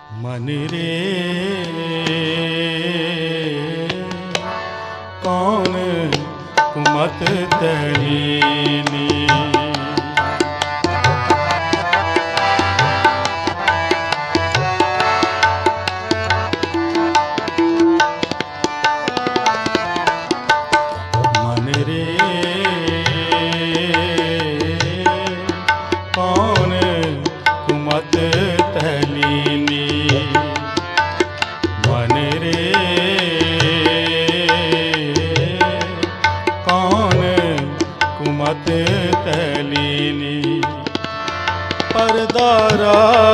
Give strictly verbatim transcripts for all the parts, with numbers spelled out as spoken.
मन रे कौन कुमत तरीनी। मन रे कौन कुमत तलीनी। मन रे कौन कुमत तलीनी। परदारा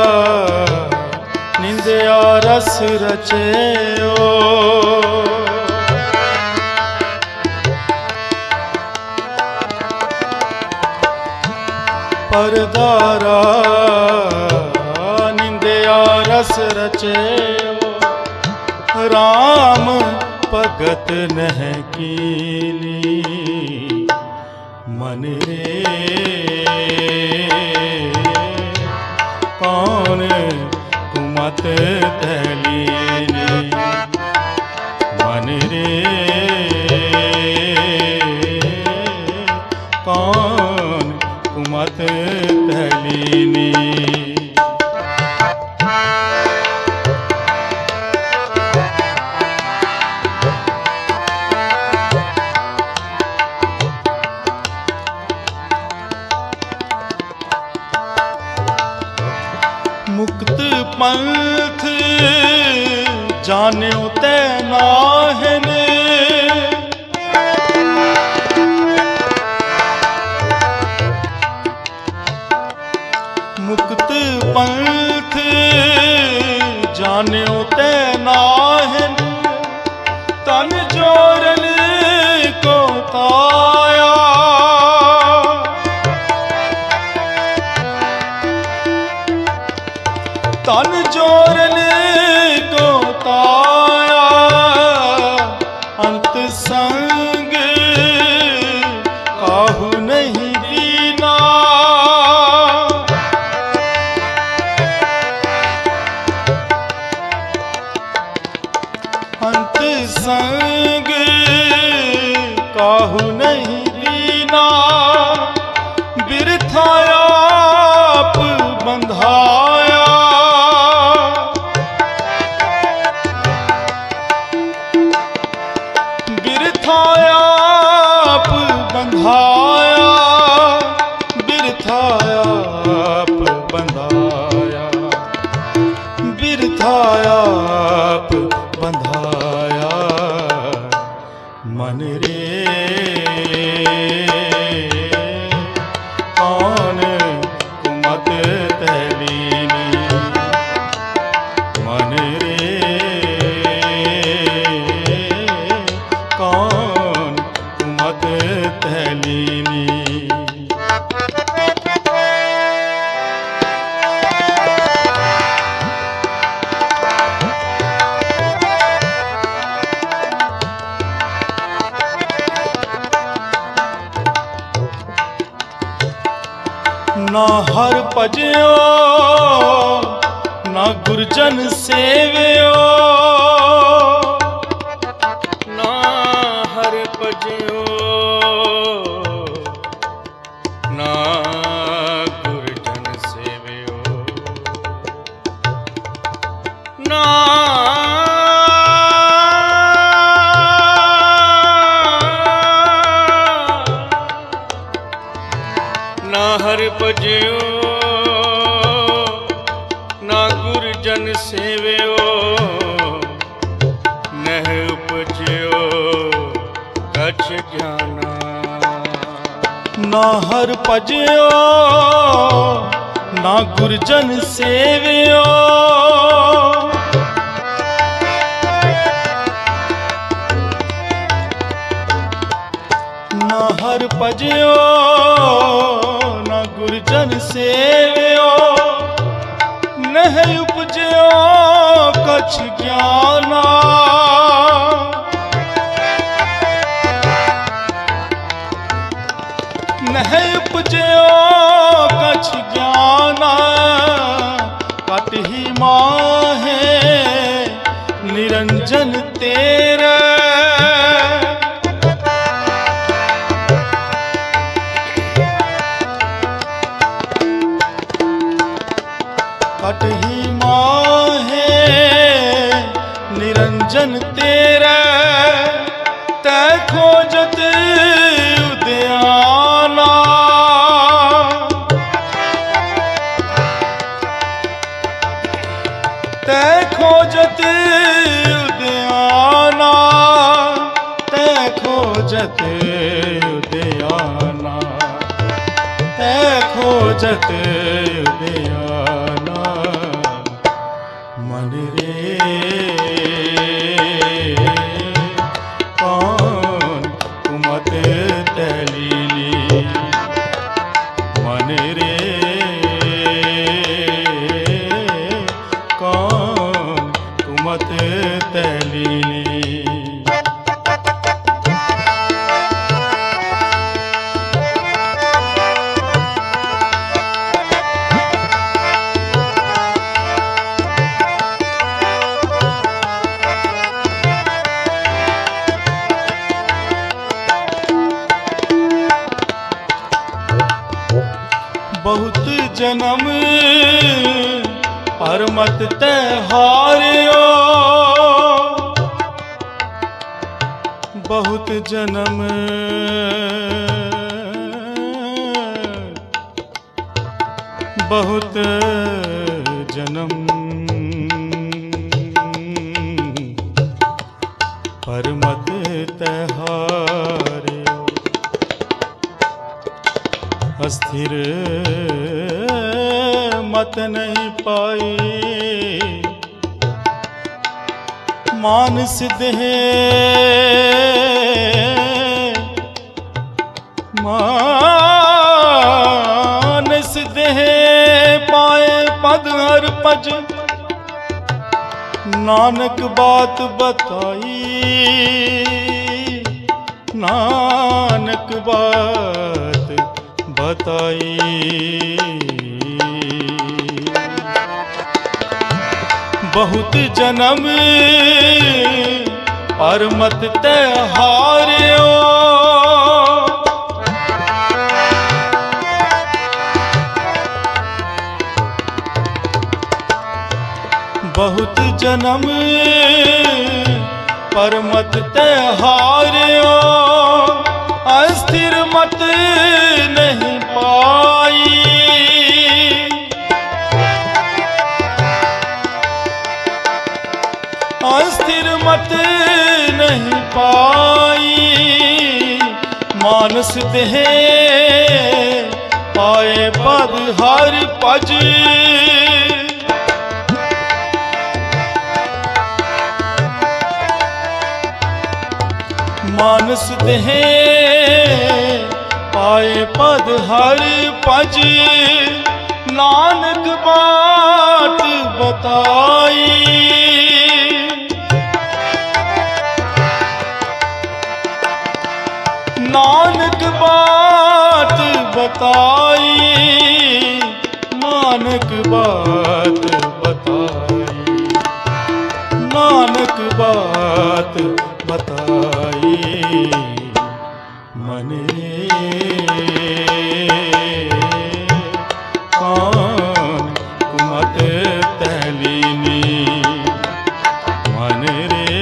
निंदिया रस रचेओ। परदारा निंदिया रस रचेओ। राम भगत नह कीनी। मन रे कौन कुमत तलीनी। मन रे कौन कुमत तलीनी। मुक्त पंथ जान्यो ते नाहन। मुक्त पंथ जान्यो ते नाहन। तन जोरन को ताया। तन जोरन को ताया। अंत संग काहू नहीं दीना। अंत संग काहू नहीं दीना। बिरथाया आप बंधाया। बिरथाया आप बंधाया। बिरथाया आप बंधाया। बिरथाया आप बंधाया। मन रे कौन कुमत तलीनी। मन रे कौन कुमत तलीनी। ना हर भजयो ना गुरजन सेव्यो। ना हर भजयो ना गुरजन सेव्यो। ना ना हर भजयो ना गुरजन सेव्यो। नह उपजयो कछ ज्ञाना। ना हर भजयो ना गुरजन सेव्यो। ना हर भजयो ना गुरजन सेव्यो। नह उपजयो कछ ज्ञाना। नह उपजयो कछ ज्ञाना। कत ही माहे माहे निरंजन तेरे तै खोजत उद्याना तै खोजत उद्याना तै खोजत उद्याना तै खोजत उद्याना मन रे कौन कुमत तैलीली मन रे कौन कुमत तैलीली बहुत जन्म पर मत तै हारियो बहुत जन्म बहुत जन्म पर मत तै हारियो अस्थिर मत नहीं पाई मानस देह मानस देह पाए पद हर पज नानक बात बताई नानक बात बताई बहुत जन्म पर मत तै हारियो बहुत जन्म पर मत तै हारियो अस्थिर मत नहीं पाई अस्थिर मत नहीं पाई मानस देह पाए पद हर पज मानस देह पाए पद हर पज नानक बात बताई नानक बात बताई नानक बात बताई नानक बात बताई मन कौन कुमत तैलीनी मन रे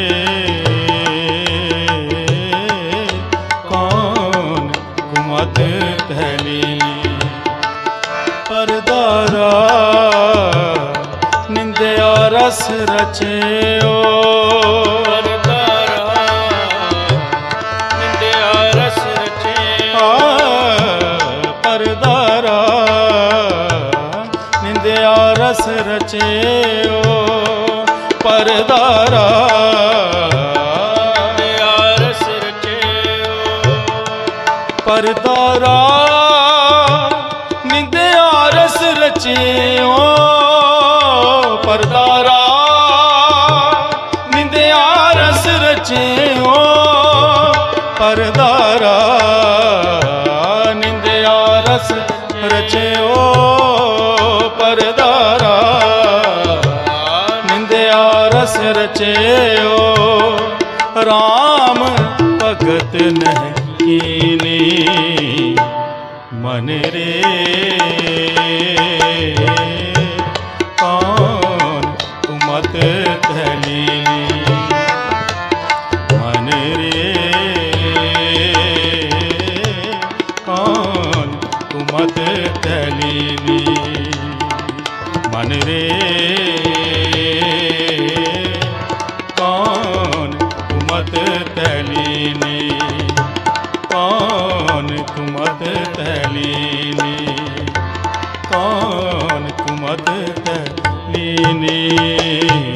कौन कुमत तैलीनी परदारा निंदया रस रचेओ रस रचेओ परदारा रस रचेओ परदारा निंदया रस रचेओ परदारा निंदया रस रचेओ परदारा निंदया रस रचेओ परदारा निंदया रस रचेओ राम भगत नह कीनी मन रे कौन कुमत तैलीनी। मन रे कौन कुमत तैलीनी, कौन कुमत तैलीनी, कौन कुमत तैलीनी।